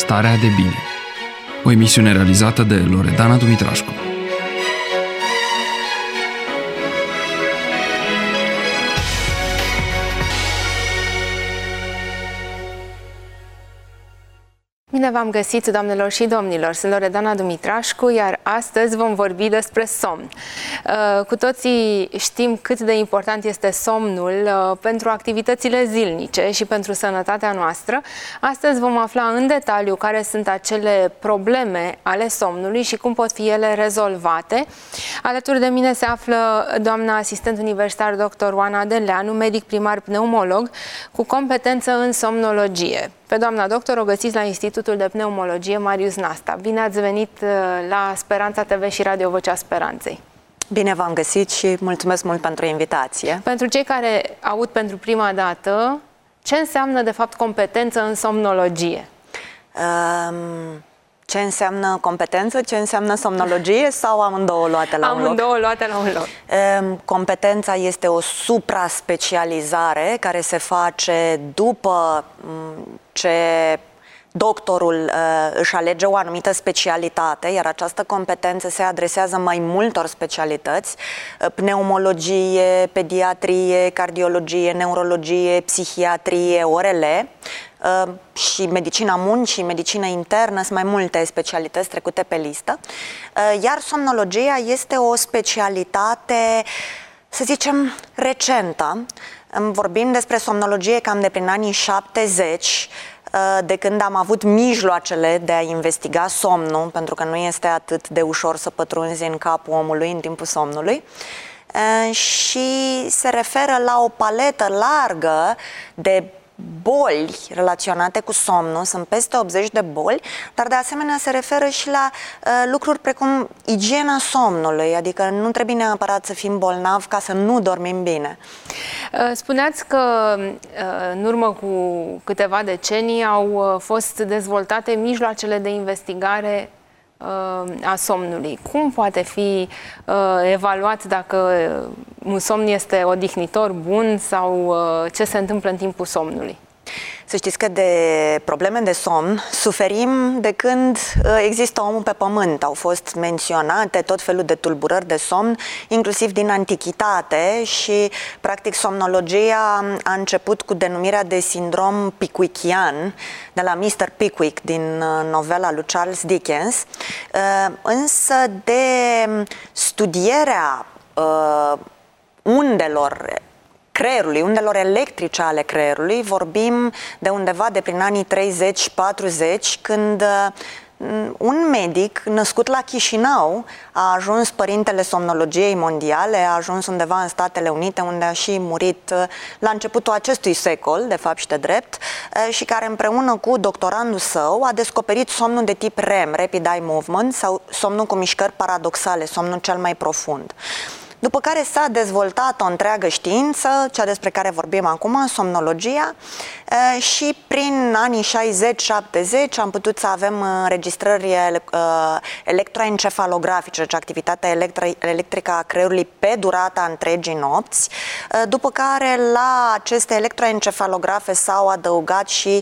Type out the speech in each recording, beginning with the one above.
Starea de bine. O emisiune realizată de Loredana Dumitrașcu. Bine v-am găsit, doamnelor și domnilor! Sunt Loredana Dumitrașcu, iar astăzi vom vorbi despre somn. Cu toții știm cât de important este somnul pentru activitățile zilnice și pentru sănătatea noastră. Astăzi vom afla în detaliu care sunt acele probleme ale somnului și cum pot fi ele rezolvate. Alături de mine se află doamna asistent universitar dr. Oana Deleanu, medic primar pneumolog cu competență în somnologie. Pe doamna doctor o găsiți la Institutul de Pneumologie Marius Nasta. Bine ați venit la Speranța TV și Radio Vocea Speranței. Bine v-am găsit și mulțumesc mult pentru invitație. Pentru cei care aud pentru prima dată, ce înseamnă de fapt competență în somnologie? Ce înseamnă competență, ce înseamnă somnologie sau amândouă luate la un loc? Amândouă luate la un loc. Competența este o supra-specializare care se face după ce doctorul își alege o anumită specialitate, iar această competență se adresează mai multor specialități: pneumologie, pediatrie, cardiologie, neurologie, psihiatrie, ORL și medicina muncii, medicina internă, sunt mai multe specialități trecute pe listă. Iar somnologia este o specialitate, să zicem, recentă. Vorbim despre somnologie cam de prin anii 70, de când am avut mijloacele de a investiga somnul, pentru că nu este atât de ușor să pătrunzi în capul omului în timpul somnului, și se referă la o paletă largă de boli relaționate cu somnul. Sunt peste 80 de boli, dar de asemenea se referă și la lucruri precum igiena somnului, adică nu trebuie neapărat să fim bolnavi ca să nu dormim bine. Spuneați că în urmă cu câteva decenii au fost dezvoltate mijloacele de investigare a somnului. Cum poate fi evaluat dacă un somn este odihnitor, bun, sau ce se întâmplă în timpul somnului? Să știți că de probleme de somn suferim de când există omul pe pământ. Au fost menționate tot felul de tulburări de somn, inclusiv din antichitate, și practic somnologia a început cu denumirea de sindrom pickwickian, de la Mr. Pickwick din novela lui Charles Dickens. Însă de studierea undelor creierului, undelor electrice ale creierului, vorbim de undeva de prin anii 30-40, când un medic născut la Chișinău a ajuns părintele somnologiei mondiale, a ajuns undeva în Statele Unite, unde a și murit la începutul acestui secol, de fapt și de drept, și care împreună cu doctorandul său a descoperit somnul de tip REM, Rapid Eye Movement, sau somnul cu mișcări paradoxale, somnul cel mai profund. După care s-a dezvoltat o întreagă știință, cea despre care vorbim acum, somnologia, și prin anii 60-70 am putut să avem înregistrări electroencefalografice, deci activitatea electrică a creierului pe durata întregii nopți, după care la aceste electroencefalografe s-au adăugat și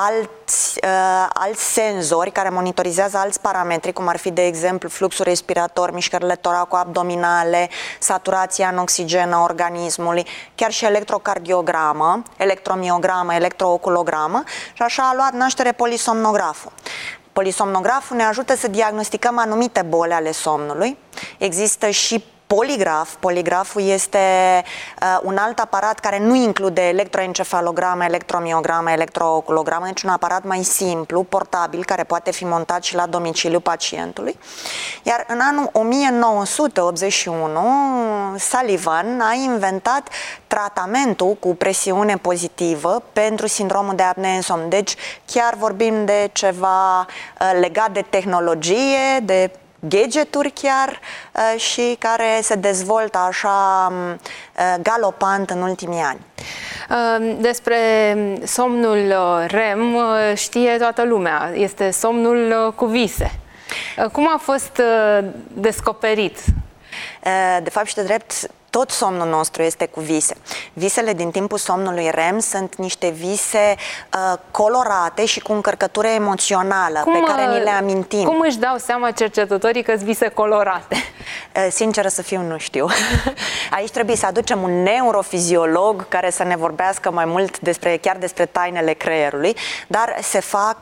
alți senzori care monitorizează alți parametri, cum ar fi, de exemplu, fluxul respirator, mișcările toraco-abdominale, saturația în oxigen a organismului, chiar și electrocardiogramă, electromiogramă, electrooculogramă, și așa a luat naștere polisomnograful. Polisomnograful ne ajută să diagnosticăm anumite boli ale somnului. Există și poligraf. Poligraful este un alt aparat care nu include electroencefalogramă, electromiogramă, electrooculogramă, deci un aparat mai simplu, portabil, care poate fi montat și la domiciliul pacientului. Iar în anul 1981, Sullivan a inventat tratamentul cu presiune pozitivă pentru sindromul de apnee în somn. Deci chiar vorbim de ceva legat de tehnologie, de gadgeturi chiar, și care se dezvoltă așa galopant în ultimii ani. Despre somnul REM știe toată lumea. Este somnul cu vise. Cum a fost descoperit? De fapt și de drept, tot somnul nostru este cu vise. Visele din timpul somnului REM sunt niște vise colorate și cu încărcătură emoțională pe care ni le amintim. Cum își dau seama cercetătorii că-s vise colorate? Sinceră să fiu, nu știu. Aici trebuie să aducem un neurofiziolog care să ne vorbească mai mult chiar despre tainele creierului, dar se fac,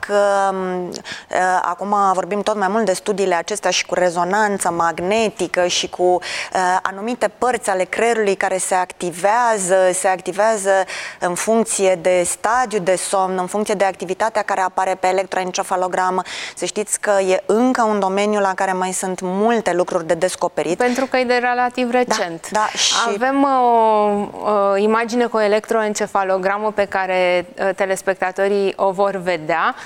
acum vorbim tot mai mult de studiile acestea și cu rezonanță magnetică și cu anumite părți ale creierului care se activează în funcție de stadiu de somn, în funcție de activitatea care apare pe electroencefalogramă. Să știți că e încă un domeniu la care mai sunt multe lucruri de descoperit. Pentru că e de relativ recent. Da, și... Avem o imagine cu o electroencefalogramă pe care telespectatorii o vor vedea.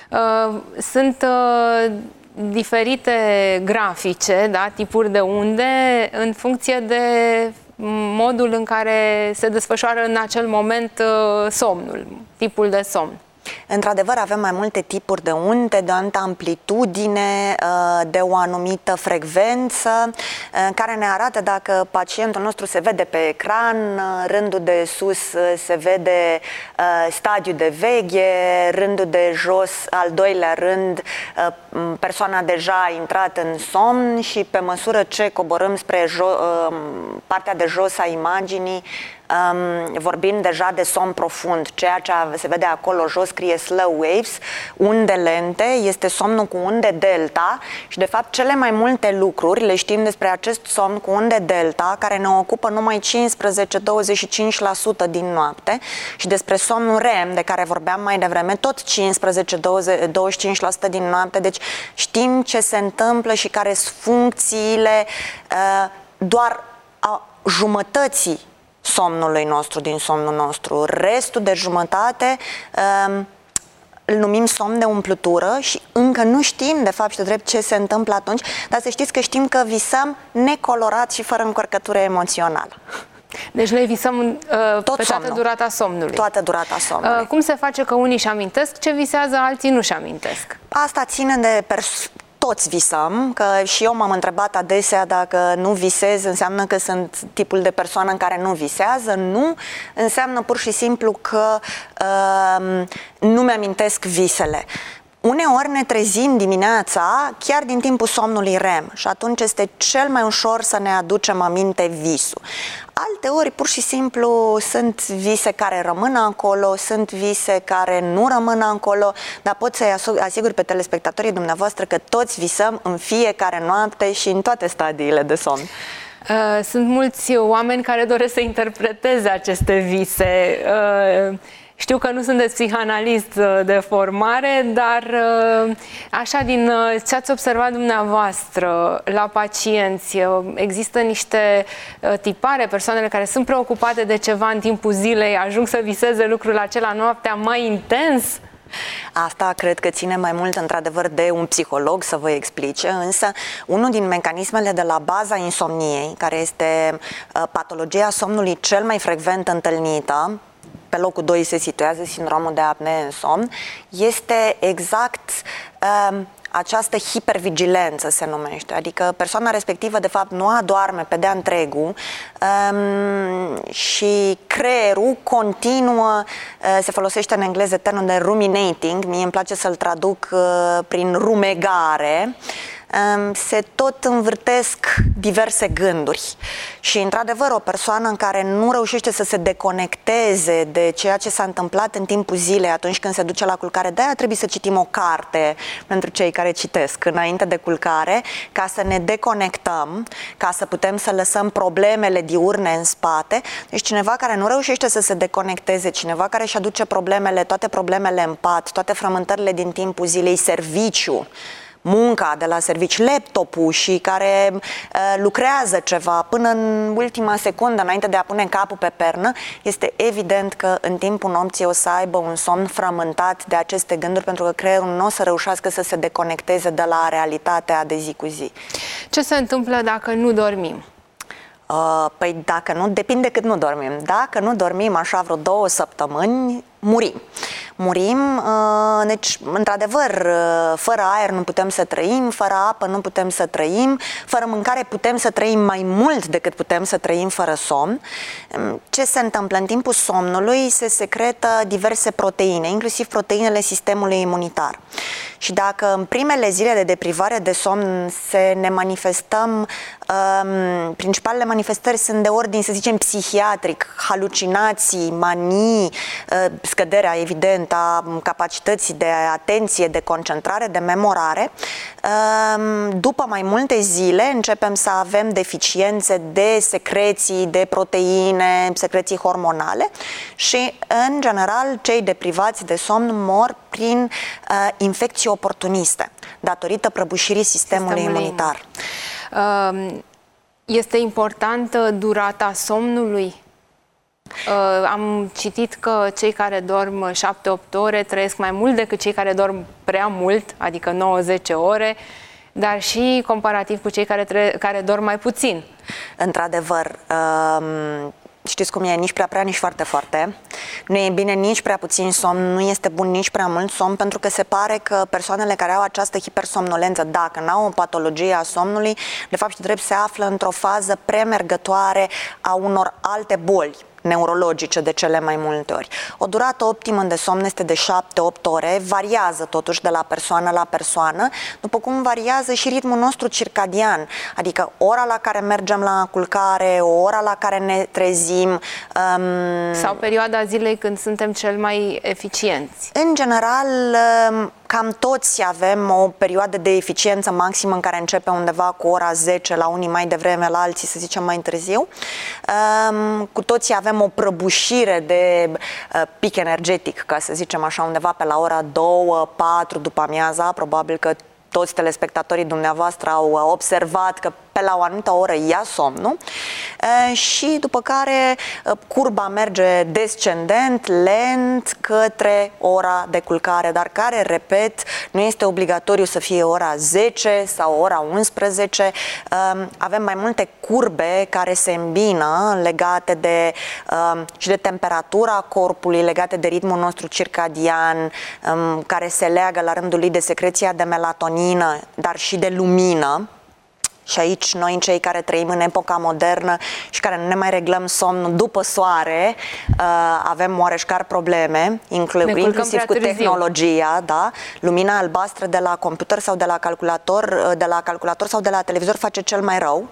Sunt diferite grafice, da, tipuri de unde, în funcție de modul în care se desfășoară în acel moment somnul, tipul de somn. Într-adevăr, avem mai multe tipuri de unde, de o anumită amplitudine, de o anumită frecvență, care ne arată dacă pacientul nostru se vede pe ecran, rândul de sus se vede stadiul de veche, rândul de jos, al doilea rând, persoana deja a intrat în somn și pe măsură ce coborâm spre partea de jos a imaginii, vorbim deja de somn profund. Ceea ce se vede acolo jos scrie slow waves, unde lente, este somnul cu unde delta și de fapt cele mai multe lucruri le știm despre acest somn cu unde delta, care ne ocupă numai 15-25% din noapte, și despre somnul REM, de care vorbeam mai devreme, tot 15-25% din noapte. Deci știm ce se întâmplă și care sunt funcțiile doar a jumătății somnului nostru, din somnul nostru. Restul de jumătate îl numim somn de umplutură și încă nu știm, de fapt și de drept, ce se întâmplă atunci, dar să știți că știm că visăm necolorat și fără încărcătură emoțională. Deci noi visăm pe toată durata somnului. Toată durata somnului. Cum se face că unii își amintesc ce visează, alții nu își amintesc? Asta ține de toți visăm, că și eu m-am întrebat adesea dacă nu visez înseamnă că sunt tipul de persoană în care nu visează. Nu, înseamnă pur și simplu că nu mi-amintesc visele. Uneori ne trezim dimineața chiar din timpul somnului REM și atunci este cel mai ușor să ne aducem aminte visul. Alteori, pur și simplu, sunt vise care rămân acolo, sunt vise care nu rămân acolo, dar pot să-i asigur pe telespectatorii dumneavoastră că toți visăm în fiecare noapte și în toate stadiile de somn. Sunt mulți oameni care doresc să interpreteze aceste vise. Știu că nu sunteți psihanalist de formare, dar așa din ce ați observat dumneavoastră la pacienți, există niște tipare, persoanele care sunt preocupate de ceva în timpul zilei, ajung să viseze lucrul acela noaptea mai intens? Asta cred că ține mai mult, într-adevăr, de un psiholog să vă explice, însă unul din mecanismele de la baza insomniei, care este patologia somnului cel mai frecvent întâlnită, pe locul 2 se situează sindromul de apnee în somn, este exact această hipervigilență, se numește. Adică persoana respectivă, de fapt, nu adorme pe de-a întregul și creierul continuă, se folosește în engleză termenul de ruminating, mie îmi place să-l traduc prin rumegare, se tot învârtesc diverse gânduri și, într-adevăr, o persoană în care nu reușește să se deconecteze de ceea ce s-a întâmplat în timpul zilei atunci când se duce la culcare, de-aia trebuie să citim o carte pentru cei care citesc înainte de culcare, ca să ne deconectăm, ca să putem să lăsăm problemele diurne în spate. Deci cineva care nu reușește să se deconecteze, cineva care își aduce problemele, toate problemele în pat, toate frământările din timpul zilei, serviciu, munca de la serviciu, laptopul, și care lucrează ceva până în ultima secundă înainte de a pune capul pe pernă, este evident că în timpul nopții o să aibă un somn frământat de aceste gânduri, pentru că creierul nu o să reușească să se deconecteze de la realitatea de zi cu zi. Ce se întâmplă dacă nu dormim? Păi dacă nu, depinde cât nu dormim. Dacă nu dormim așa vreo 2 săptămâni, murim. murim. Deci, într-adevăr, fără aer nu putem să trăim, fără apă nu putem să trăim, fără mâncare putem să trăim mai mult decât putem să trăim fără somn. Ce se întâmplă? În timpul somnului se secretă diverse proteine, inclusiv proteinele sistemului imunitar. Și dacă în primele zile de deprivare de somn ne manifestăm, principalele manifestări sunt de ordin, să zicem, psihiatric, halucinații, manii, scăderea, evident, a capacității de atenție, de concentrare, de memorare, după mai multe zile începem să avem deficiențe de secreții, de proteine, secreții hormonale și, în general, cei deprivați de somn mor prin infecții oportuniste, datorită prăbușirii sistemului imunitar. Este importantă durata somnului? Am citit că cei care dorm 7-8 ore trăiesc mai mult decât cei care dorm prea mult, adică 9-10 ore, dar și comparativ cu cei care dorm mai puțin. Într-adevăr, știți cum e, nici prea prea, nici foarte foarte. Nu e bine nici prea puțin somn, nu este bun nici prea mult somn, pentru că se pare că persoanele care au această hipersomnolență, dacă n-au o patologie a somnului, de fapt și drept se află într-o fază premergătoare a unor alte boli neurologice de cele mai multe ori. O durată optimă de somn este de 7-8 ore, variază totuși de la persoană la persoană, după cum variază și ritmul nostru circadian, adică ora la care mergem la culcare, ora la care ne trezim. Sau perioada zilei când suntem cel mai eficienți. În general, cam toți avem o perioadă de eficiență maximă în care începe undeva cu ora 10, la unii mai devreme, la alții să zicem mai târziu. Cu toții avem o prăbușire de pic energetic, ca să zicem așa, undeva pe la ora 2-4 după amiaza. Probabil că toți telespectatorii dumneavoastră au observat că pe la o anumită oră ia somnul și după care curba merge descendent, lent, către ora de culcare, dar care, repet, nu este obligatoriu să fie ora 10 sau ora 11. Avem mai multe curbe care se îmbină legate de, și de temperatura corpului, legate de ritmul nostru circadian, care se leagă la rândul lui de secreția de melatonină, dar și de lumină. Și aici noi, cei care trăim în epoca modernă și care nu ne mai reglăm somnul după soare, avem oareșcar probleme, inclusiv cu tehnologia, da? Lumina albastră de la computer sau de la calculator sau de la televizor face cel mai rău.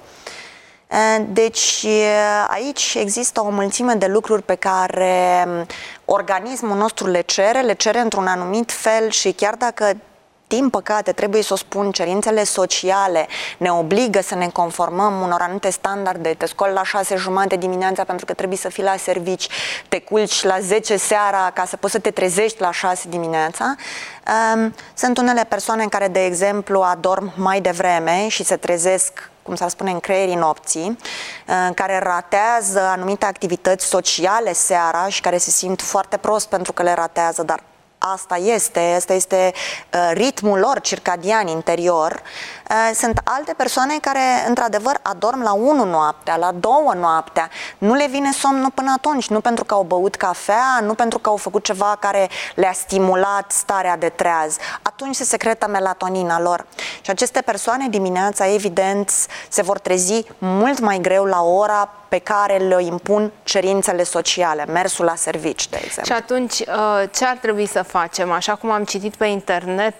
Deci aici există o mulțime de lucruri pe care organismul nostru le cere într-un anumit fel și chiar dacă, din păcate, trebuie să o spun, cerințele sociale ne obligă să ne conformăm unor anumite standarde. Te scoli la 6:30 dimineața pentru că trebuie să fii la servici, te culci la 10 seara ca să poți să te trezești la 6 dimineața. Sunt unele persoane care, de exemplu, adorm mai devreme și se trezesc, cum s-ar spune, în creierii nopții, care ratează anumite activități sociale seara și care se simt foarte prost pentru că le ratează, dar asta este ritmul lor circadian interior. Sunt alte persoane care, într-adevăr, adorm la 1 noaptea, la 2 noaptea. Nu le vine somnul până atunci, nu pentru că au băut cafea, nu pentru că au făcut ceva care le-a stimulat starea de treaz. Atunci se secretă melatonina lor. Și aceste persoane dimineața, evident, se vor trezi mult mai greu la ora pe care le impun cerințele sociale, mersul la servici, de exemplu. Și atunci, ce ar trebui să facem? Așa cum am citit pe internet,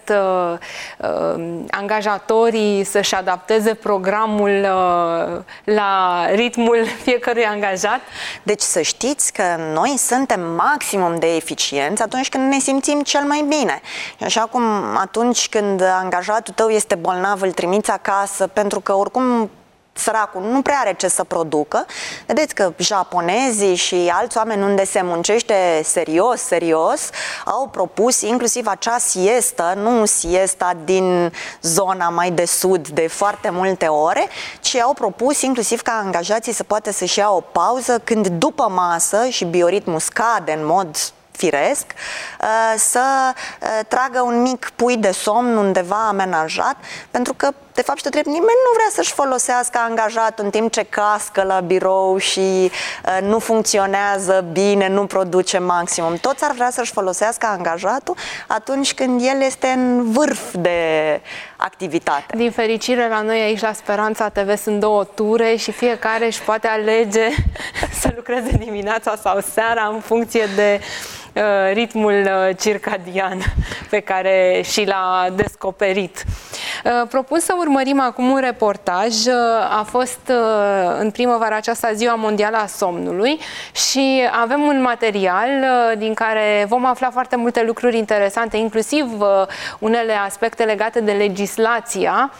angajatorii să-și adapteze programul la ritmul fiecărui angajat? Deci să știți că noi suntem maximum de eficienți atunci când ne simțim cel mai bine. Așa cum atunci când angajatul tău este bolnav, îl trimiți acasă pentru că oricum săracul nu prea are ce să producă. Vedeți că japonezii și alți oameni unde se muncește serios, au propus inclusiv acea siestă, nu siesta din zona mai de sud de foarte multe ore, ci au propus inclusiv ca angajații să poată să-și ia o pauză când după masă și bioritmul scade în mod firesc, să tragă un mic pui de somn undeva amenajat, pentru că de fapt, și te întreb, nimeni nu vrea să-și folosească angajatul în timp ce cască la birou și nu funcționează bine, nu produce maximum. Toți ar vrea să-și folosească angajatul atunci când el este în vârf de activitate. Din fericire, la noi aici la Speranța TV sunt 2 ture și fiecare își poate alege să lucreze dimineața sau seara în funcție de ritmul circadian pe care și l-a descoperit. Propun să urmărim acum un reportaj. A fost în primăvara aceasta Ziua Mondială a Somnului și avem un material din care vom afla foarte multe lucruri interesante, inclusiv unele aspecte legate de legislația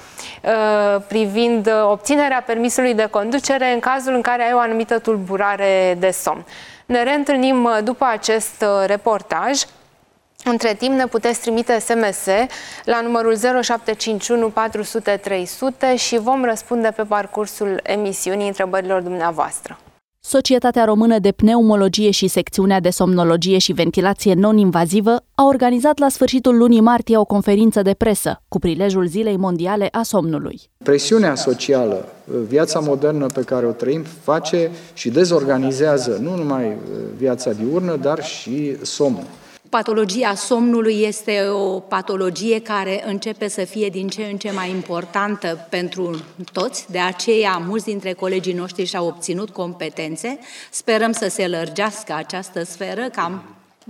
privind obținerea permisului de conducere în cazul în care ai o anumită tulburare de somn. Ne reîntâlnim după acest reportaj. Între timp ne puteți trimite SMS la numărul 0751 400 300 și vom răspunde pe parcursul emisiunii întrebărilor dumneavoastră. Societatea Română de Pneumologie și Secțiunea de Somnologie și Ventilație Non-Invazivă a organizat la sfârșitul lunii martie o conferință de presă cu prilejul Zilei Mondiale a Somnului. Presiunea socială, viața modernă pe care o trăim, face și dezorganizează nu numai viața diurnă, dar și somnul. Patologia somnului este o patologie care începe să fie din ce în ce mai importantă pentru toți, de aceea mulți dintre colegii noștri și-au obținut competențe. Sperăm să se lărgească această sferă, ca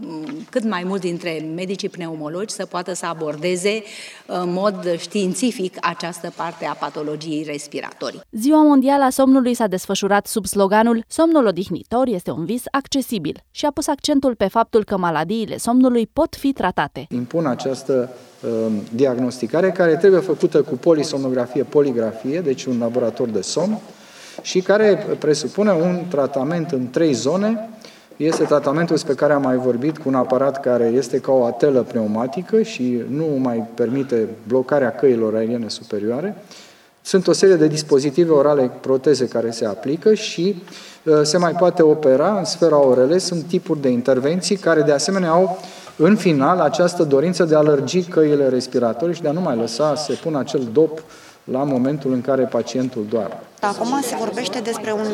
cât mai mulți dintre medicii pneumologi să poată să abordeze în mod științific această parte a patologiei respiratorii. Ziua Mondială a Somnului s-a desfășurat sub sloganul "Somnul odihnitor este un vis accesibil" și a pus accentul pe faptul că maladiile somnului pot fi tratate. Impun această diagnosticare care trebuie făcută cu polisomnografie, poligrafie, deci un laborator de somn, și care presupune un tratament în 3 zone. Este tratamentul despre care am mai vorbit, cu un aparat care este ca o atelă pneumatică și nu mai permite blocarea căilor aeriene superioare. Sunt o serie de dispozitive orale, proteze care se aplică și se mai poate opera în sfera ORL. Sunt tipuri de intervenții care de asemenea au în final această dorință de a lărgi căile respiratorii și de a nu mai lăsa să se pună acel dop la momentul în care pacientul doarme. Acum se vorbește despre un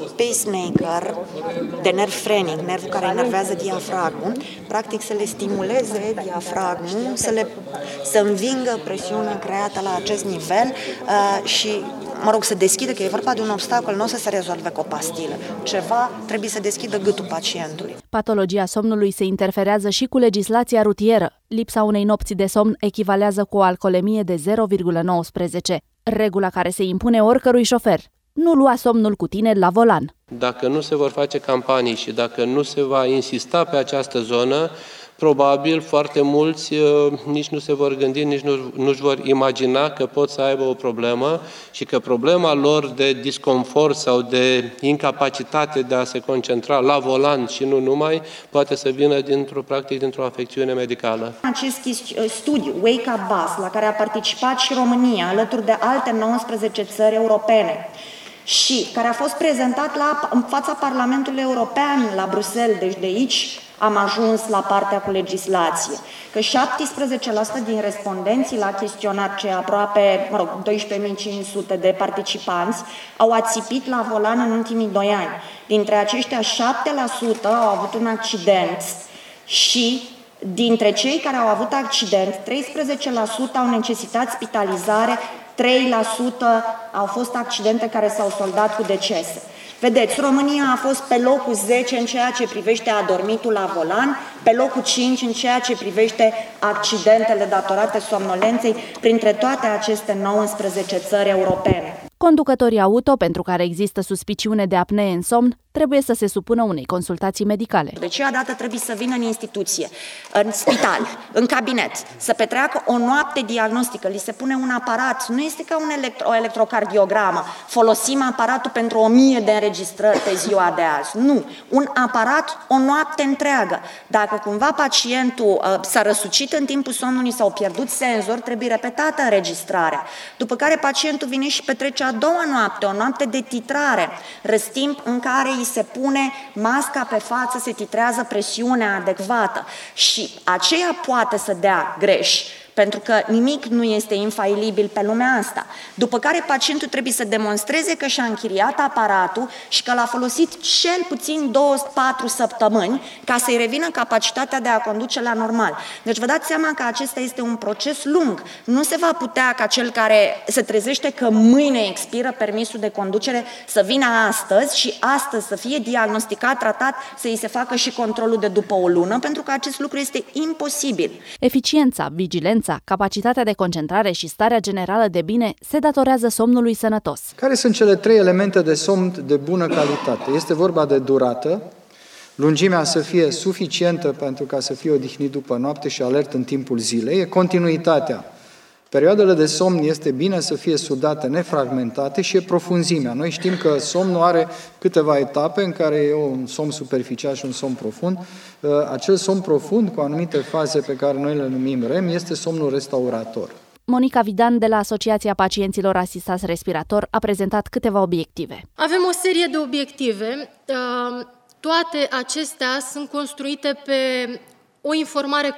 pacemaker de nerv frenic, nervul care enervează diafragmul, practic să le stimuleze diafragmul, să învingă presiunea creată la acest nivel și, să deschidă, că e vorba de un obstacol, nu o să se rezolve cu o pastilă. Ceva trebuie să deschidă gâtul pacientului. Patologia somnului se interferează și cu legislația rutieră. Lipsa unei nopți de somn echivalează cu o alcoolemie de 0,19. Regula care se impune oricărui șofer: nu lua somnul cu tine la volan. Dacă nu se vor face campanii și dacă nu se va insista pe această zonă, probabil foarte mulți nici nu se vor gândi, nici nu-și vor imagina că pot să aibă o problemă și că problema lor de disconfort sau de incapacitate de a se concentra la volan și nu numai, poate să vină dintr-o afecțiune medicală. Acest studiu, Wake Up Bus, la care a participat și România, alături de alte 19 țări europene, și care a fost prezentat în fața Parlamentului European la Bruxelles, deci de aici am ajuns la partea cu legislație, că 17% din respondenții la chestionar, ce aproape 12.500 de participanți, au ațipit la volan în ultimii 2 ani. Dintre aceștia, 7% au avut un accident și dintre cei care au avut accident, 13% au necesitat spitalizare, 3% au fost accidente care s-au soldat cu decese. Vedeți, România a fost pe locul 10 în ceea ce privește adormitul la volan, pe locul 5 în ceea ce privește accidentele datorate somnolenței printre toate aceste 19 țări europene. Conducătorii auto, pentru care există suspiciune de apnee în somn, trebuie să se supună unei consultații medicale. De aceea dată trebuie să vină în instituție, în spital, în cabinet, să petreacă o noapte diagnostică. Li se pune un aparat, nu este ca o electrocardiogramă. Folosim aparatul pentru 1000 de înregistrări pe ziua de azi. Nu, un aparat o noapte întreagă. Dacă cumva pacientul s-a răsucit în timpul somnului sau pierdut senzor, trebuie repetată înregistrarea. După care pacientul vine și petrece a doua noapte, o noapte de titrare, răstimp în care îi se pune masca pe față, se titrează presiunea adecvată și aceea poate să dea greș. pentru că nimic nu este infailibil pe lumea asta. După care pacientul trebuie să demonstreze că și-a închiriat aparatul și că l-a folosit cel puțin 2-4 săptămâni ca să-i revină capacitatea de a conduce la normal. Deci vă dați seama că acesta este un proces lung. Nu se va putea ca cel care se trezește că mâine expiră permisul de conducere să vină astăzi și astăzi să fie diagnosticat, tratat, să îi se facă și controlul de după o lună, pentru că acest lucru este imposibil. Eficiența, vigilența, capacitatea de concentrare și starea generală de bine se datorează somnului sănătos. Care sunt cele 3 elemente de somn de bună calitate? Este vorba de durată, lungimea să fie suficientă pentru ca să fie odihnit după noapte și alert în timpul zilei, e continuitatea. Perioadele de somn este bine să fie sudate, nefragmentate și e profunzimea. Noi știm că somnul are câteva etape în care e un somn superficial și un somn profund. Acel somn profund, cu anumite faze pe care noi le numim REM, este somnul restaurator. Monica Vidan de la Asociația Pacienților Asistați Respirator a prezentat câteva obiective. Avem o serie de obiective. Toate acestea sunt construite pe o informare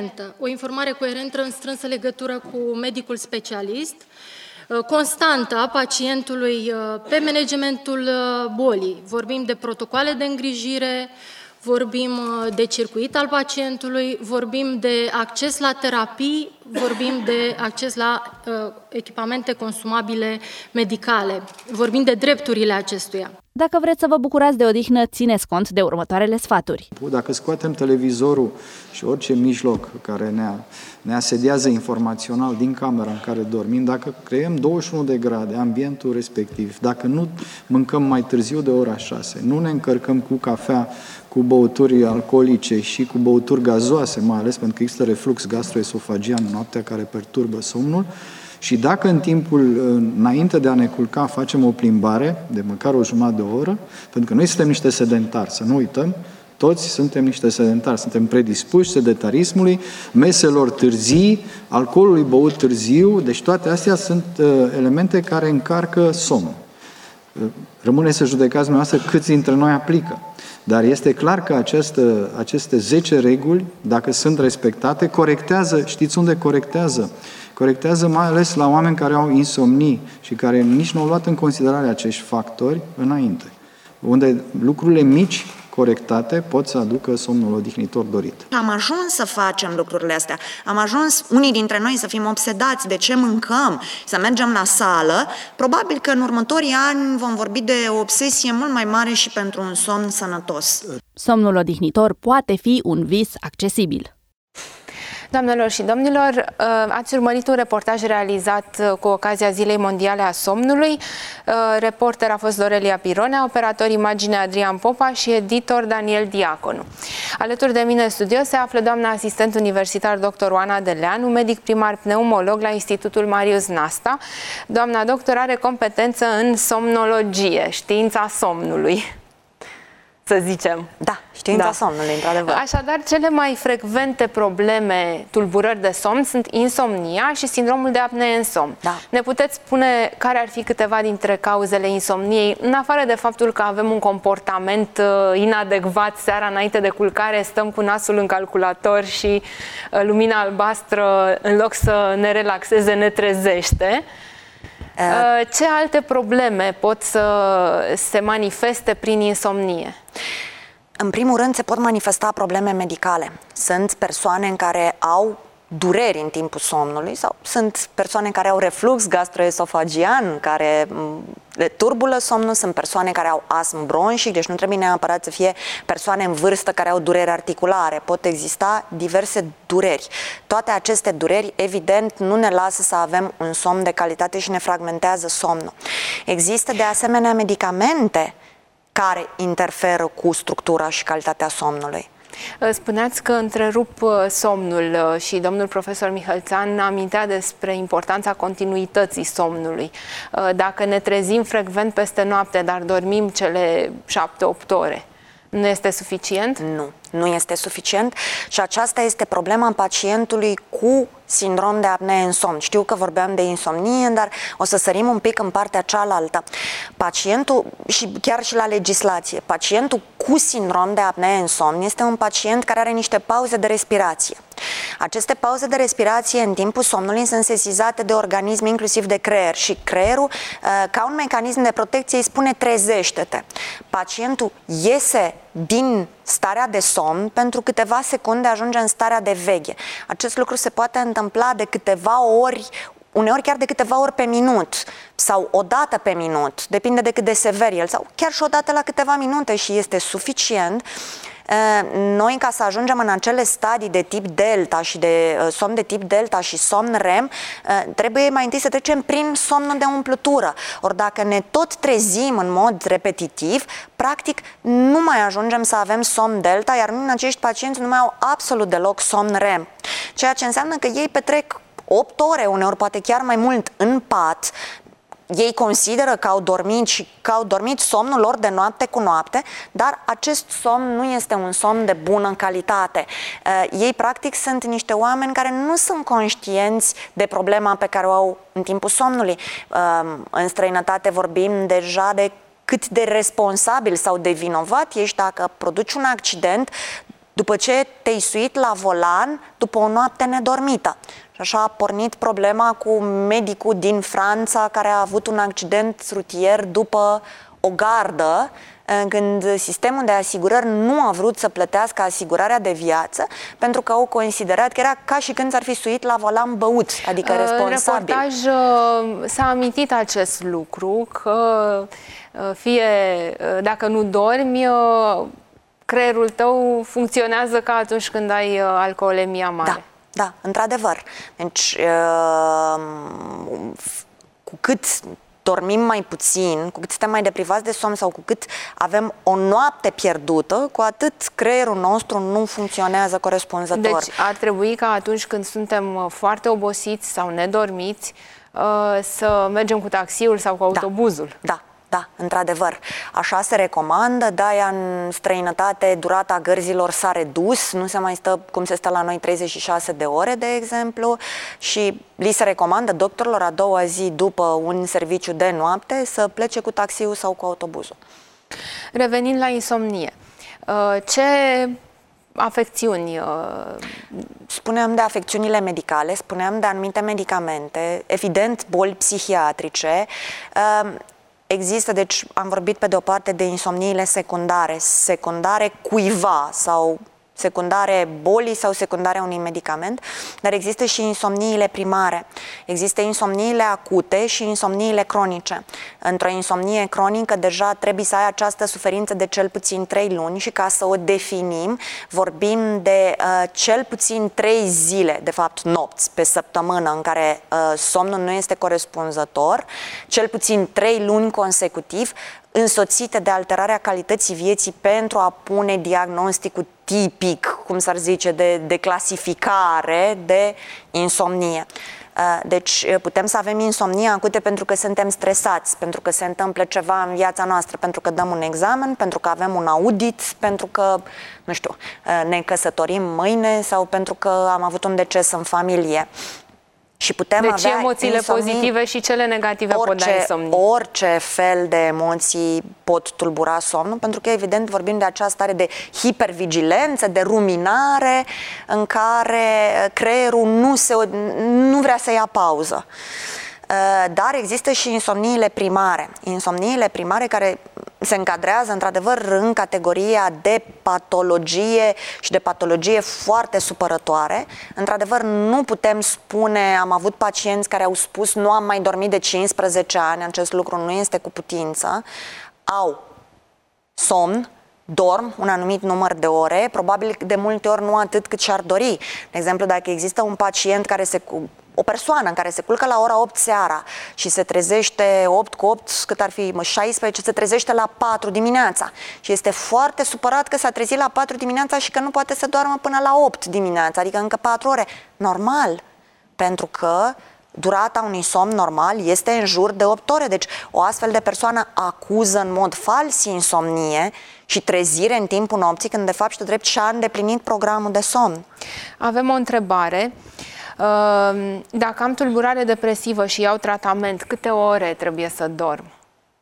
coerentă în strânsă legătură cu medicul specialist, constantă a pacientului pe managementul bolii. Vorbim de protocoale de îngrijire, vorbim de circuit al pacientului, vorbim de acces la terapii, vorbim de acces la echipamente consumabile medicale, vorbim de drepturile acestuia. Dacă vreți să vă bucurați de odihnă, țineți cont de următoarele sfaturi. Dacă scoatem televizorul și orice mijloc care ne asediază informațional din camera în care dormim, dacă creăm 21 de grade, ambientul respectiv, dacă nu mâncăm mai târziu de ora 6, nu ne încărcăm cu cafea, cu băuturi alcoolice și cu băuturi gazoase, mai ales pentru că există reflux gastroesofagian noaptea care perturbă somnul, și dacă în timpul, înainte de a ne culca, facem o plimbare de măcar o jumătate de oră, pentru că noi suntem niște sedentari, să nu uităm, toți suntem niște sedentari, suntem predispuși sedentarismului, meselor târzii, alcoolului băut târziu, deci toate astea sunt elemente care încarcă somnul. Rămâne să judecați dumneavoastră câți dintre noi aplică. Dar este clar că aceste 10 reguli, dacă sunt respectate, corectează, știți unde corectează? Corectează mai ales la oameni care au insomnii și care nici nu au luat în considerare acești factori înainte, unde lucrurile mici corectate pot să aducă somnul odihnitor dorit. Am ajuns să facem lucrurile astea. Am ajuns, unii dintre noi, să fim obsedați de ce mâncăm, să mergem la sală. Probabil că în următorii ani vom vorbi de o obsesie mult mai mare și pentru un somn sănătos. Somnul odihnitor poate fi un vis accesibil. Doamnelor și domnilor, ați urmărit un reportaj realizat cu ocazia Zilei Mondiale a Somnului. Reporter a fost Dorelia Pironea, operator imagine Adrian Popa și editor Daniel Diaconu. Alături de mine în studio se află doamna asistent universitar dr. Oana Deleanu, medic primar pneumolog la Institutul Marius Nasta. Doamna doctor are competență în somnologie, știința somnului, să zicem. Da, știința somnului, într-adevăr. Așadar, cele mai frecvente probleme, tulburări de somn, sunt insomnia și sindromul de apnee în somn. Da. Ne puteți spune care ar fi câteva dintre cauzele insomniei, în afară de faptul că avem un comportament inadecvat seara înainte de culcare, stăm cu nasul în calculator și lumina albastră, în loc să ne relaxeze, ne trezește? Ce alte probleme pot să se manifeste prin insomnie? În primul rând, se pot manifesta probleme medicale. Sunt persoane în care au dureri în timpul somnului sau sunt persoane care au reflux gastroesofagian, care le turbulă somnul, sunt persoane care au astm bronșic, deci nu trebuie neapărat să fie persoane în vârstă care au dureri articulare. Pot exista diverse dureri. Toate aceste dureri, evident, nu ne lasă să avem un somn de calitate și ne fragmentează somnul. Există de asemenea medicamente care interferă cu structura și calitatea somnului. Spuneați că întrerup somnul și domnul profesor Mihălțan amintea despre importanța continuității somnului. Dacă ne trezim frecvent peste noapte, dar dormim cele 7-8 ore, nu este suficient? Nu este suficient și aceasta este problema pacientului cu sindrom de apnee în somn. Știu că vorbeam de insomnie, dar o să sărim un pic în partea cealaltă. Pacientul, și chiar și la legislație, pacientul cu sindrom de apnee în somn este un pacient care are niște pauze de respirație. Aceste pauze de respirație în timpul somnului sunt sesizate de organism, inclusiv de creier, și creierul, ca un mecanism de protecție, îi spune trezește-te. Pacientul iese din starea de somn, pentru câteva secunde ajunge în starea de veche. Acest lucru se poate întâmpla de câteva ori, uneori chiar de câteva ori pe minut sau o dată pe minut, depinde de cât de sever el, sau chiar și o dată la câteva minute, și este suficient. Noi, ca să ajungem în acele stadii de tip delta și de somn de tip delta și somn REM, trebuie mai întâi să trecem prin somnul de umplutură. Ori dacă ne tot trezim în mod repetitiv, practic nu mai ajungem să avem somn delta, iar în acești pacienți nu mai au absolut deloc somn REM. Ceea ce înseamnă că ei petrec 8 ore, uneori poate chiar mai mult, în pat. Ei consideră că au dormit și că au dormit somnul lor de noapte cu noapte, dar acest somn nu este un somn de bună calitate. Ei practic sunt niște oameni care nu sunt conștienți de problema pe care o au în timpul somnului. În străinătate vorbim deja de cât de responsabil sau de vinovat ești dacă produci un accident după ce te-ai suit la volan după o noapte nedormită. Și așa a pornit problema cu medicul din Franța care a avut un accident rutier după o gardă, când sistemul de asigurări nu a vrut să plătească asigurarea de viață, pentru că au considerat că era ca și când s-ar fi suit la volan băut, adică responsabil. În reportaj s-a amintit acest lucru, că fie dacă nu dormi, creierul tău funcționează ca atunci când ai alcoolemia mare. Da. Da, într-adevăr. Deci, cu cât dormim mai puțin, cu cât suntem mai deprivați de somn sau cu cât avem o noapte pierdută, cu atât creierul nostru nu funcționează corespunzător. Deci ar trebui ca atunci când suntem foarte obosiți sau nedormiți să mergem cu taxiul sau cu autobuzul. Da. Da, într-adevăr. Așa se recomandă, de-aia în străinătate durata gărzilor s-a redus, nu se mai stă cum se stă la noi 36 de ore, de exemplu, și li se recomandă doctorilor a doua zi după un serviciu de noapte să plece cu taxiul sau cu autobuzul. Revenind la insomnie, ce afecțiuni? Spuneam de afecțiunile medicale, spuneam de anumite medicamente, evident boli psihiatrice. Există, deci am vorbit pe de o parte de insomniile secundare cuiva sau secundare bolii sau secundare unui medicament, dar există și insomniile primare. Există insomniile acute și insomniile cronice. Într-o insomnie cronică deja trebuie să ai această suferință de cel puțin 3 luni și ca să o definim, vorbim de cel puțin 3 zile, de fapt nopți pe săptămână în care somnul nu este corespunzător, cel puțin 3 luni consecutiv, însoțite de alterarea calității vieții pentru a pune diagnosticul tipic, cum s-ar zice, de clasificare de insomnie. Deci putem să avem insomnie acute pentru că suntem stresați, pentru că se întâmplă ceva în viața noastră, pentru că dăm un examen, pentru că avem un audit, pentru că, nu știu, ne căsătorim mâine sau pentru că am avut un deces în familie. Și putem deci avea emoțiile pozitive și cele negative pot da insomnie. Orice fel de emoții pot tulbura somnul, pentru că evident vorbim de această stare de hipervigilență, de ruminare, în care creierul nu vrea să ia pauză. Dar există și insomniile primare. Insomniile primare care se încadrează într-adevăr în categoria de patologie și de patologie foarte supărătoare. Într-adevăr nu putem spune, am avut pacienți care au spus nu am mai dormit de 15 ani, acest lucru nu este cu putință. Au somn, dorm un anumit număr de ore, probabil de multe ori nu atât cât și-ar dori. De exemplu, dacă există un pacient care o persoană care se culcă la ora 8 seara și se trezește 8 cu 8, cât ar fi 16, se trezește la 4 dimineața și este foarte supărat că s-a trezit la 4 dimineața și că nu poate să doarmă până la 8 dimineața, adică încă 4 ore. Normal, pentru că durata unui somn normal este în jur de 8 ore, deci o astfel de persoană acuză în mod fals insomnie și trezire în timpul nopții, când de fapt și de drept și-a îndeplinit programul de somn. Avem o întrebare. Dacă am tulburare depresivă și iau tratament, câte ore trebuie să dorm?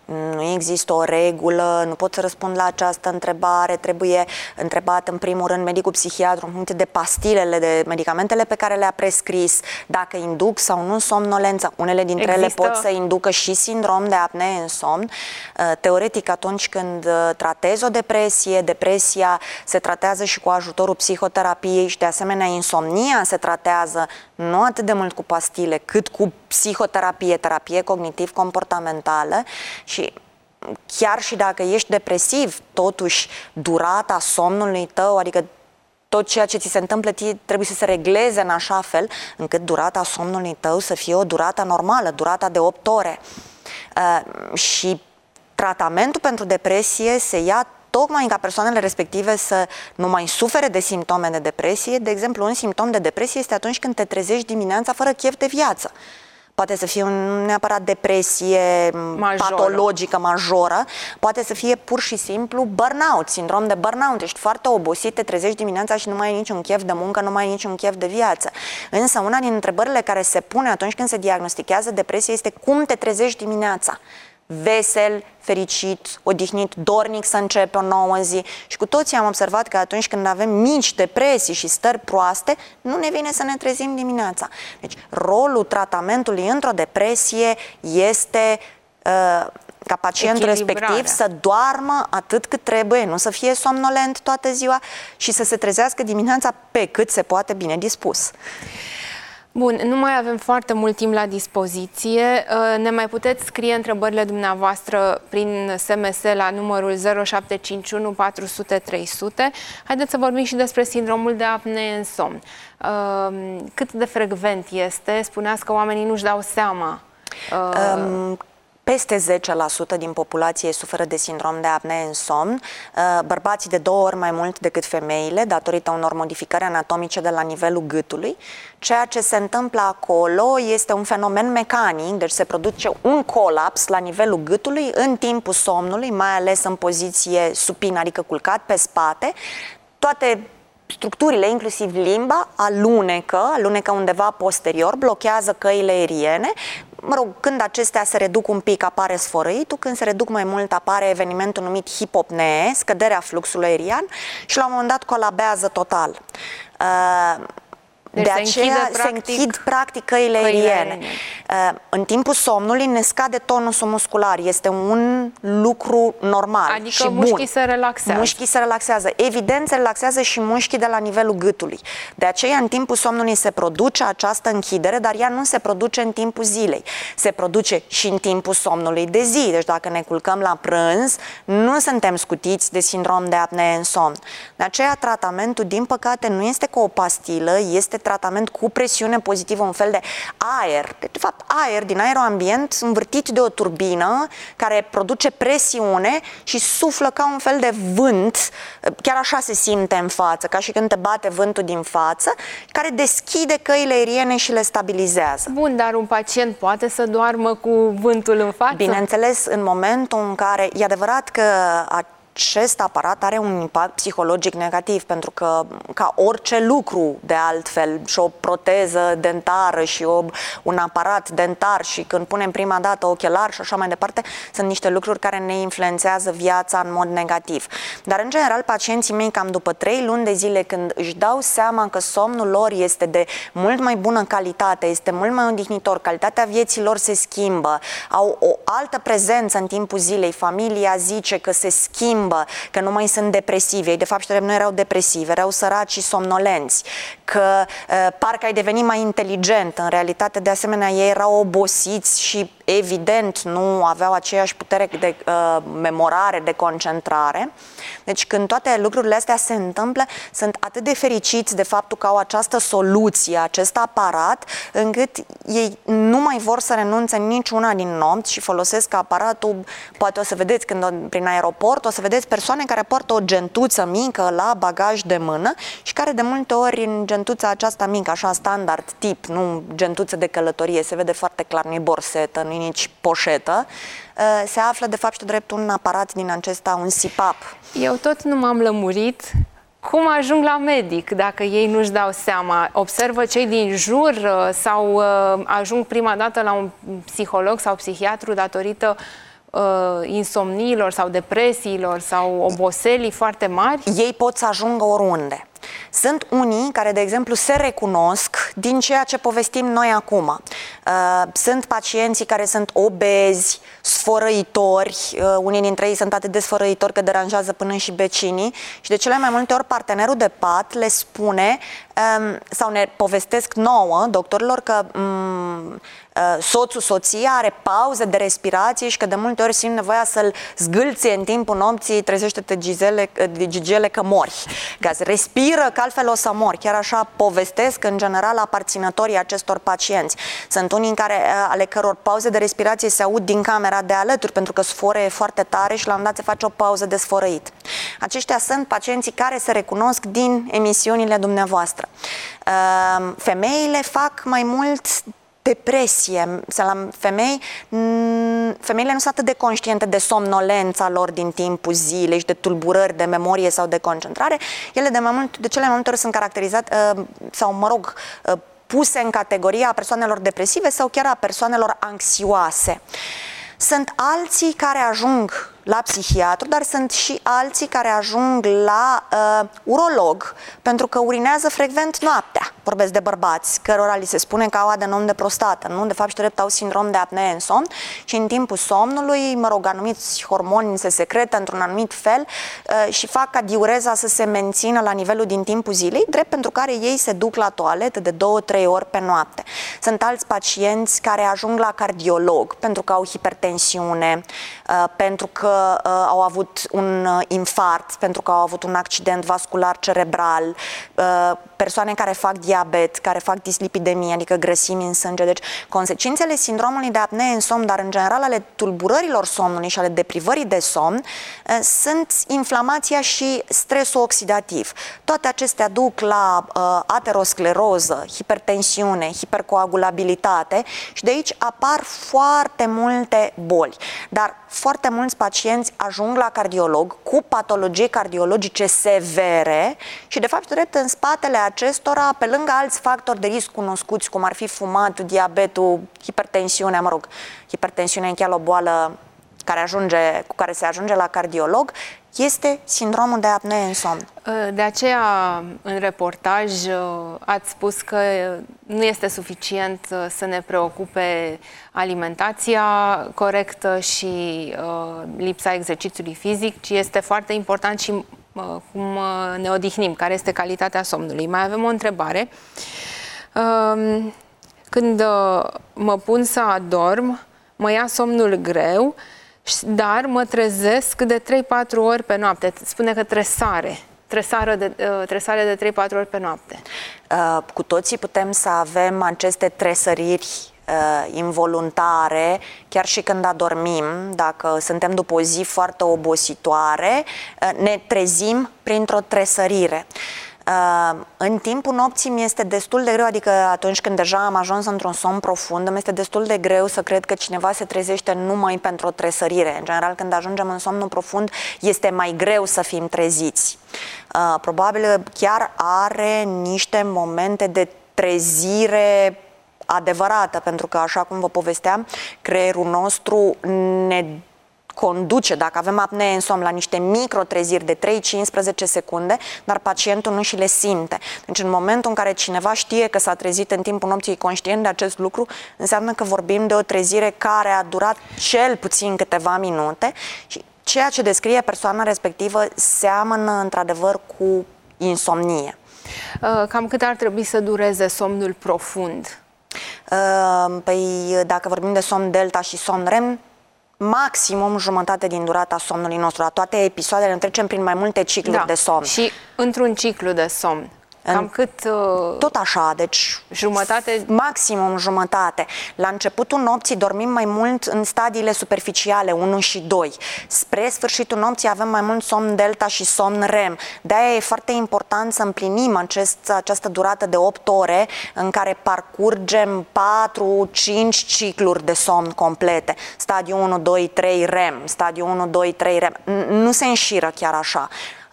Nu există o regulă, nu pot să răspund la această întrebare, trebuie întrebat în primul rând medicul psihiatru în funcție de pastilele, de medicamentele pe care le-a prescris, dacă induc sau nu somnolența. Unele dintre ele pot să inducă și sindrom de apnee în somn. Teoretic, atunci când tratezi o depresie, depresia se tratează și cu ajutorul psihoterapiei și de asemenea insomnia se tratează nu atât de mult cu pastile, cât cu psihoterapie, terapie cognitiv-comportamentală. Și chiar și dacă ești depresiv, totuși durata somnului tău, adică tot ceea ce ți se întâmplă trebuie să se regleze în așa fel încât durata somnului tău să fie o durată normală, durata de 8 ore. Și tratamentul pentru depresie se ia tocmai ca persoanele respective să nu mai sufere de simptome de depresie. De exemplu, un simptom de depresie este atunci când te trezești dimineața fără chef de viață. Poate să fie neapărat depresie patologică majoră, poate să fie pur și simplu burnout, sindrom de burnout. Ești foarte obosit, te trezești dimineața și nu mai ai niciun chef de muncă, nu mai ai niciun chef de viață. Însă una din întrebările care se pune atunci când se diagnostichează depresie este cum te trezești dimineața. Vesel, fericit, odihnit, dornic să începe o nouă zi. Și cu toții am observat că atunci când avem mici depresii și stări proaste, nu ne vine să ne trezim dimineața. Deci rolul tratamentului într-o depresie este ca pacientul respectiv să doarmă atât cât trebuie, nu să fie somnolent toată ziua și să se trezească dimineața pe cât se poate bine dispus. Bun, nu mai avem foarte mult timp la dispoziție. Ne mai puteți scrie întrebările dumneavoastră prin SMS la numărul 0751 400 300. Haideți să vorbim și despre sindromul de apnee în somn. Cât de frecvent este? Spuneați că oamenii nu-și dau seama. Peste 10% din populație suferă de sindrom de apnee în somn, bărbații de 2 ori mai mult decât femeile, datorită unor modificări anatomice de la nivelul gâtului. Ceea ce se întâmplă acolo este un fenomen mecanic, deci se produce un colaps la nivelul gâtului în timpul somnului, mai ales în poziție supină, adică culcat pe spate. Toate structurile, inclusiv limba, alunecă undeva posterior, blochează căile aeriene. Mă rog, când acestea se reduc un pic, apare sfărâitul, când se reduc mai mult, apare evenimentul numit hipopnee, scăderea fluxului aerian și la un moment dat colabează total. Deci de aceea se închid practic căile aeriene. În timpul somnului ne scade tonusul muscular. Este un lucru normal adică și bun. Mușchii se relaxează. Mușchii se relaxează. Evident, se relaxează și mușchii de la nivelul gâtului. De aceea, în timpul somnului se produce această închidere, dar ea nu se produce în timpul zilei. Se produce și în timpul somnului de zi. Deci dacă ne culcăm la prânz, nu suntem scutiți de sindrom de apnee în somn. De aceea, tratamentul, din păcate, nu este cu o pastilă, este tratament cu presiune pozitivă, un fel de aer, de fapt aer din aeroambient învârtit de o turbină care produce presiune și suflă ca un fel de vânt, chiar așa se simte în față, ca și când te bate vântul din față, care deschide căile aeriene și le stabilizează. Bun, dar un pacient poate să doarmă cu vântul în față? Bineînțeles, în momentul în care, e adevărat că acest aparat are un impact psihologic negativ, pentru că, ca orice lucru de altfel, și o proteză dentară și un aparat dentar și când punem prima dată ochelari și așa mai departe, sunt niște lucruri care ne influențează viața în mod negativ. Dar, în general, pacienții mei, cam după 3 luni de zile, când își dau seama că somnul lor este de mult mai bună calitate, este mult mai odihnitor, calitatea vieții lor se schimbă, au o altă prezență în timpul zilei, familia zice că se schimbă, că nu mai sunt depresivi. Ei, de fapt, nu erau depresivi, erau săraci și somnolenți, că parcă ai devenit mai inteligent. În realitate, de asemenea, ei erau obosiți și, evident, nu aveau aceeași putere de memorare, de concentrare. Deci, când toate lucrurile astea se întâmplă, sunt atât de fericiți de faptul că au această soluție, acest aparat, încât ei nu mai vor să renunțe niciuna din nopți și folosesc aparatul. Poate o să vedeți când prin aeroport, o să vedeți persoane care poartă o gentuță mică la bagaj de mână și care de multe ori în gentuța aceasta mică, așa standard tip, nu gentuță de călătorie, se vede foarte clar, nu-i borsetă, nu-i nici poșetă, se află de fapt și drept un aparat din acesta, un CPAP. Eu tot nu m-am lămurit cum ajung la medic dacă ei nu-și dau seama. Observă cei din jur sau ajung prima dată la un psiholog sau psihiatru datorită insomniilor sau depresiilor sau oboselii foarte mari? Ei pot să ajungă oriunde. Sunt unii care, de exemplu, se recunosc din ceea ce povestim noi acum. Sunt pacienții care sunt obezi, sfărăitori, unii dintre ei sunt atât de sfărăitori că deranjează până și vecinii și de cele mai multe ori partenerul de pat le spune sau ne povestesc nouă, doctorilor, că soțul, soția are pauze de respirație și că de multe ori simt nevoia să-l zgâlție în timpul nopții, trezește-te Gigele că mori. Gaz, respiră că altfel o să mori. Chiar așa povestesc în general aparținătorii acestor pacienți. Sunt unii ale căror pauze de respirație se aud din camera de alături pentru că sfărăie foarte tare și la un dat se face o pauză de sfărăit. Aceștia sunt pacienții care se recunosc din emisiunile dumneavoastră. Femeile fac mai mult depresie. La femeile nu sunt atât de conștiente de somnolența lor din timpul zilei și de tulburări de memorie sau de concentrare. Ele de cele mai multe ori sunt caracterizate sau, puse în categoria persoanelor depresive sau chiar a persoanelor anxioase. Sunt alții care ajung la psihiatru, dar sunt și alții care ajung la urolog pentru că urinează frecvent noaptea. Vorbesc de bărbați cărora li se spune că au adenom de prostată, nu? De fapt, și drept au sindrom de apnee în somn și în timpul somnului, anumiți hormoni se secretă într-un anumit fel și fac ca diureza să se mențină la nivelul din timpul zilei, drept pentru care ei se duc la toaletă de 2-3 ori pe noapte. Sunt alți pacienți care ajung la cardiolog pentru că au hipertensiune, pentru că au avut un infarct, pentru că au avut un accident vascular cerebral, persoane care fac diabet, care fac dislipidemie, adică grăsimi în sânge. Deci consecințele sindromului de apnee în somn, dar în general ale tulburărilor somnului și ale deprivării de somn, sunt inflamația și stresul oxidativ. Toate acestea duc la ateroscleroză, hipertensiune, hipercoagulabilitate și de aici apar foarte multe boli. Dar foarte mulți pacienți ajung la cardiolog cu patologii cardiologice severe și, de fapt, drept în spatele acestora, pe lângă alți factori de risc cunoscuți, cum ar fi fumatul, diabetul, hipertensiunea, hipertensiunea e chiar o boală cu care se ajunge la cardiolog, este sindromul de apnee în somn. De aceea, în reportaj, ați spus că nu este suficient să ne preocupe alimentația corectă și lipsa exercițiului fizic, ci este foarte important și cum ne odihnim, care este calitatea somnului. Mai avem o întrebare. Când mă pun să adorm, mă ia somnul greu, dar mă trezesc de 3-4 ori pe noapte. Spune că tresare de 3-4 ori pe noapte. Cu toții putem să avem aceste tresăriri involuntare, chiar și când adormim. Dacă suntem după o zi foarte obositoare, ne trezim printr-o tresărire. În timpul nopții mi este destul de greu, adică atunci când deja am ajuns într-un somn profund, îmi este destul de greu să cred că cineva se trezește numai pentru o tresărire. În general, când ajungem în somnul profund, este mai greu să fim treziți. Probabil chiar are niște momente de trezire adevărată, pentru că, așa cum vă povesteam, creierul nostru ne conduce, dacă avem apnee în somn, la niște microtreziri de 3-15 secunde, dar pacientul nu și le simte. Deci în momentul în care cineva știe că s-a trezit în timpul nopții, e conștient de acest lucru, înseamnă că vorbim de o trezire care a durat cel puțin câteva minute și ceea ce descrie persoana respectivă seamănă într-adevăr cu insomnie. Cam cât ar trebui să dureze somnul profund? Păi, dacă vorbim de somn delta și somn REM, maximum jumătate din durata somnului nostru. La toate episoadele ne trecem prin mai multe cicluri de somn. Și într-un ciclu de somn, cam cât? Tot așa, deci jumătate? Maximum jumătate. La începutul nopții dormim mai mult în stadiile superficiale, 1 și 2. Spre sfârșitul nopții avem mai mult somn delta și somn REM. De-aia e foarte important să împlinim această durată de 8 ore în care parcurgem 4-5 cicluri de somn complete. Stadiul 1, 2, 3 REM, stadiul 1, 2, 3 REM. Nu se înșiră chiar așa.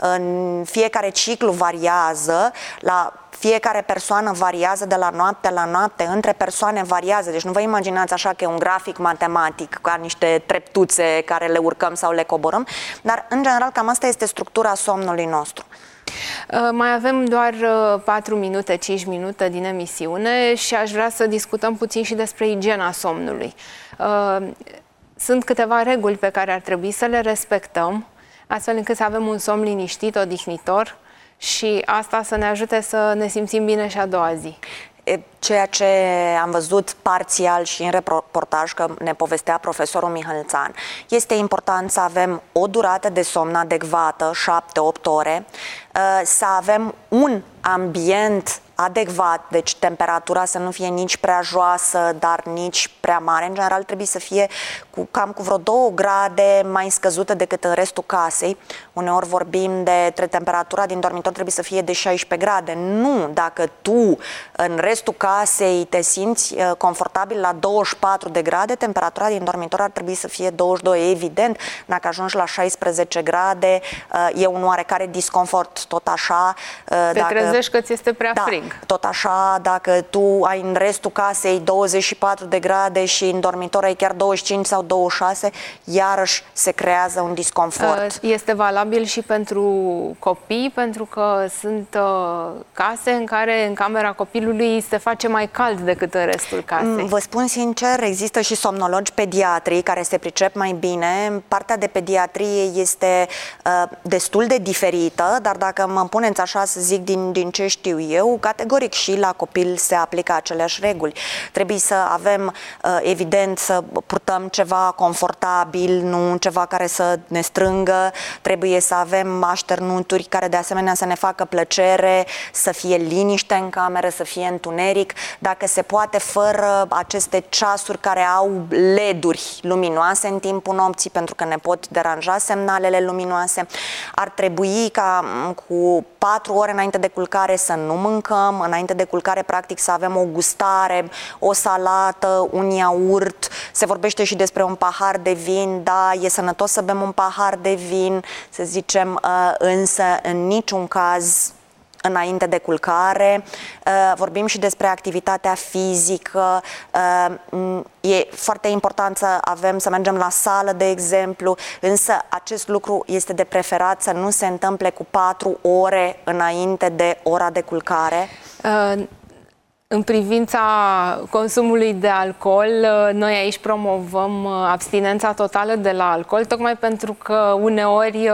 în fiecare ciclu variază, la fiecare persoană variază de la noapte la noapte, între persoane variază, deci nu vă imaginați așa că e un grafic matematic ca niște treptuțe care le urcăm sau le coborâm, dar în general cam asta este structura somnului nostru. Mai avem doar 4 minute, 5 minute din emisiune și aș vrea să discutăm puțin și despre igiena somnului. Sunt câteva reguli pe care ar trebui să le respectăm, astfel încât să avem un somn liniștit, odihnitor și asta să ne ajute să ne simțim bine și a doua zi. Ceea ce am văzut parțial și în reportaj, că ne povestea profesorul Mihălțan, este important să avem o durată de somn adecvată, 7-8 ore, să avem un ambient adecvat, deci temperatura să nu fie nici prea joasă, dar nici prea mare. În general trebuie să fie cam cu vreo 2 grade mai scăzută decât în restul casei. Uneori vorbim de temperatura din dormitor trebuie să fie de 16 grade. Nu, dacă tu în restul casei te simți confortabil la 24 de grade, temperatura din dormitor ar trebui să fie 22. Evident, dacă ajungi la 16 grade, e un oarecare disconfort. Tot așa, te trezești că ți este prea frig. Tot așa, dacă tu ai în restul casei 24 de grade și în dormitor ai chiar 25 sau 26, iarăși se creează un disconfort. Este valabil și pentru copii, pentru că sunt case în care în camera copilului se face mai cald decât în restul casei. Vă spun sincer, există și somnologi pediatri care se pricep mai bine. Partea de pediatrie este destul de diferită, dar dacă mă puneți așa să zic din ce știu eu, categoric și la copil se aplică aceleași reguli. Trebuie să avem, evident, să purtăm ceva confortabil, nu ceva care să ne strângă. Trebuie să avem așternuturi care de asemenea să ne facă plăcere, să fie liniște în cameră, să fie întuneric. Dacă se poate, fără aceste ceasuri care au LED-uri luminoase în timpul nopții, pentru că ne pot deranja semnalele luminoase. Ar trebui ca cu 4 ore înainte de culcare să nu mâncăm, înainte de culcare practic să avem o gustare, o salată, un iaurt. Se vorbește și despre un pahar de vin, da, e sănătos să bem un pahar de vin, să zicem, însă în niciun caz înainte de culcare. Vorbim și despre activitatea fizică. E foarte important să mergem la sală, de exemplu, însă acest lucru este de preferat să nu se întâmple cu 4 ore înainte de ora de culcare. În privința consumului de alcool, noi aici promovăm abstinența totală de la alcool, tocmai pentru că uneori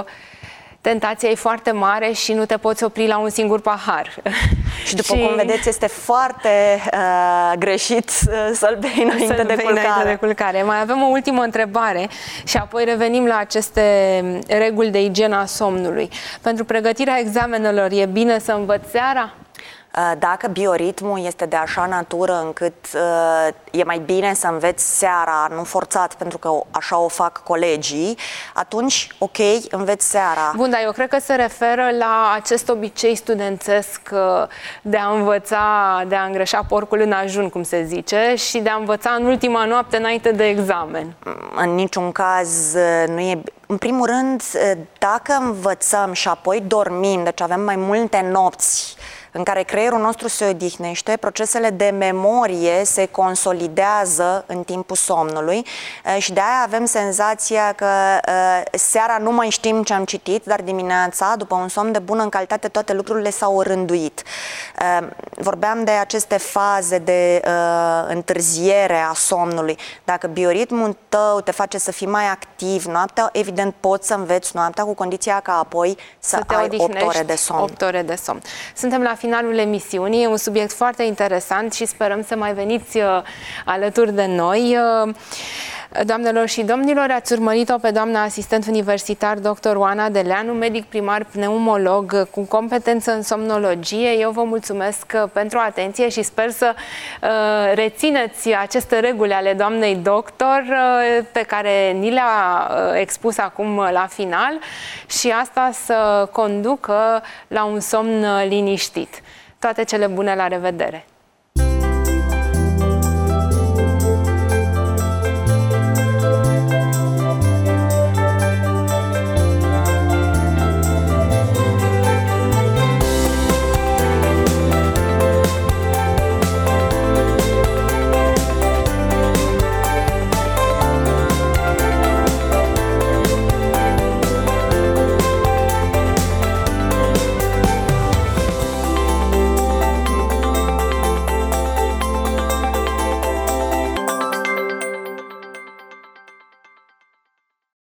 tentația e foarte mare și nu te poți opri la un singur pahar. Și după cum vedeți, este foarte greșit să-l bei înainte de culcare. Mai avem o ultimă întrebare și apoi revenim la aceste reguli de igienă a somnului. Pentru pregătirea examenelor e bine să învăț seara? Dacă bioritmul este de așa natură încât e mai bine să înveți seara, nu forțat, pentru că așa o fac colegii, atunci, ok, înveți seara. Bun, dar eu cred că se referă la acest obicei studențesc de a învăța, de a îngreșa porcul în ajun, cum se zice, și de a învăța în ultima noapte înainte de examen. În niciun caz nu e... În primul rând, dacă învățăm și apoi dormim, deci avem mai multe nopți în care creierul nostru se odihnește, procesele de memorie se consolidează în timpul somnului și de aia avem senzația că seara nu mai știm ce am citit, dar dimineața, după un somn de bună calitate, toate lucrurile s-au rânduit. Vorbeam de aceste faze de întârziere a somnului. Dacă bioritmul tău te face să fii mai activ noaptea, evident poți să înveți noaptea, cu condiția ca apoi să ai 8 ore de somn. 8 ore de somn. Suntem la finalul emisiunii, e un subiect foarte interesant și sperăm să mai veniți alături de noi. Doamnelor și domnilor, ați urmărit-o pe doamna asistent universitar dr. Oana Deleanu, medic primar pneumolog cu competență în somnologie. Eu vă mulțumesc pentru atenție și sper să rețineți aceste reguli ale doamnei doctor pe care ni le-a expus acum la final și asta să conducă la un somn liniștit. Toate cele bune, la revedere!